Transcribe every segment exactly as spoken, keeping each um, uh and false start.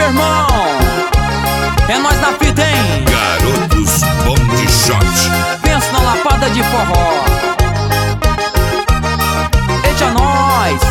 irmão. É nós na fita, hein? Garotos Bom de Shot. Pensa na lapada de forró. Eita, nós.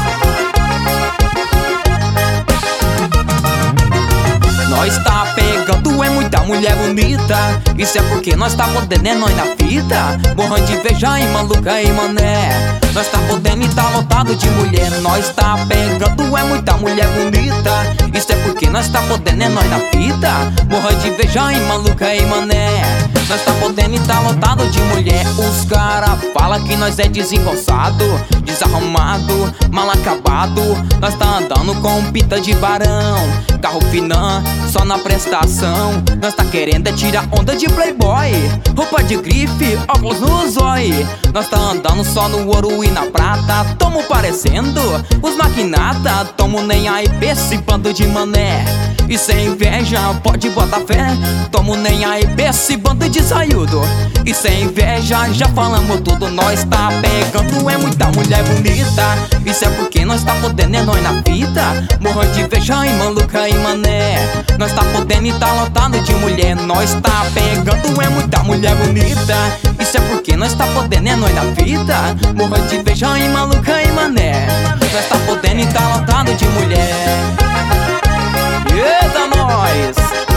Nós tá pegando é muita mulher bonita. Isso é porque nós tá podendo é nós na fita. Morrendo de inveja e maluca e mané. Nós tá podendo e tá lotado de mulher. Nós tá pegando é muita mulher bonita. Isso é porque nós tá podendo é nós na fita. Morrendo de inveja e maluca e mané. Nós tá podendo e tá lotado de mulher. Os cara fala que nós é desengonçado, desarrumado, mal acabado. Nós tá andando com pita de barão, carro finan, só na prestação. Nós tá querendo é tirar onda de playboy, roupa de grife, óculos no zói. Nós tá andando só no ouro e na prata. Tomo parecendo os maquinata. Tomo nem aí pra esse bando de mané. E sem inveja pode botar fé. Tomo nem aí pra esse bando de saiudo. E sem inveja já falamos tudo. Nós tá pegando é muita mulher bonita. Isso é porque nós tá podendo é nós na fita. Morrendo de inveja e maluca e mané. Nós tá podendo e tá lotado de mulher. Nós tá pegando é muita mulher bonita. Isso é porque nós tá podendo é nós na fita. Morrendo de inveja e maluca e mané. Nós tá podendo e tá lotado de mulher. Eita, nós!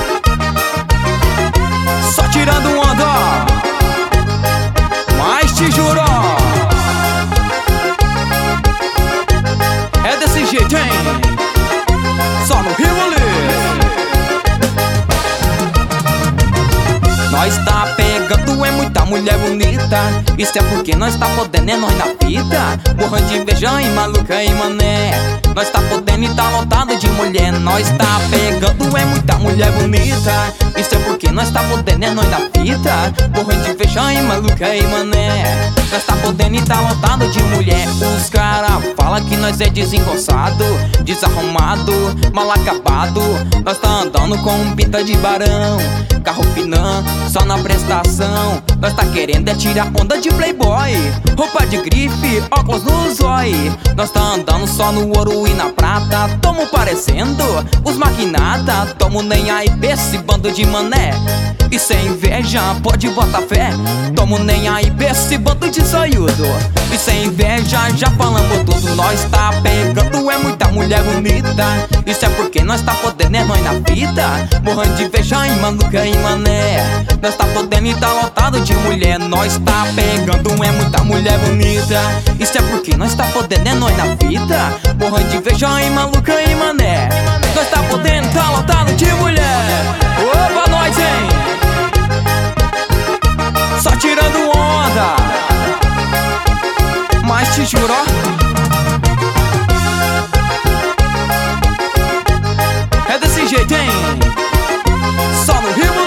Só tirando onda, mas te juro, é desse jeito, hein? Só no Rivoli. Nós tá pegando é muita mulher bonita. Isso é porque nós tá podendo é nós na fita. Morrendo de inveja e maluca e mané. Nós tá podendo e tá lotado de mulher. Nós tá pegando é muita mulher bonita. Isso é porque nós tá podendo é nós na fita. Morrendo de inveja e maluca e mané. Nós tá podendo e tá lotado de mulher. Os cara fala que nós é desengonçado, desarrumado, mal acabado. Nós tá andando com pita de barão, carro finan, só na prestação. Nós tá querendo é tirar onda de playboy, roupa de grife, óculos no zói. Nós tá andando só no ouro e na prata. Tomo parecendo os maquinata. Tomo nem aí pra esse bando de mané. E sem inveja pode botar fé. Tomo nem aí pra esse bando de saiudo. E sem inveja já falamos tudo. Nós tá pegando é muita mulher bonita. Isso é porque nós tá podendo é nós na fita. Morrendo de inveja e maluca e mané. Nós tá podendo e tá lotado de mulher. Nós tá pegando é muita mulher bonita. Isso é porque nós tá podendo é nós na fita. Morrendo de inveja e maluca e mané. Nós tá podendo e tá lotado de mulher. Opa, nós, hein? Só tirando onda, mas te juro, é desse jeito, hein? Só no Rio.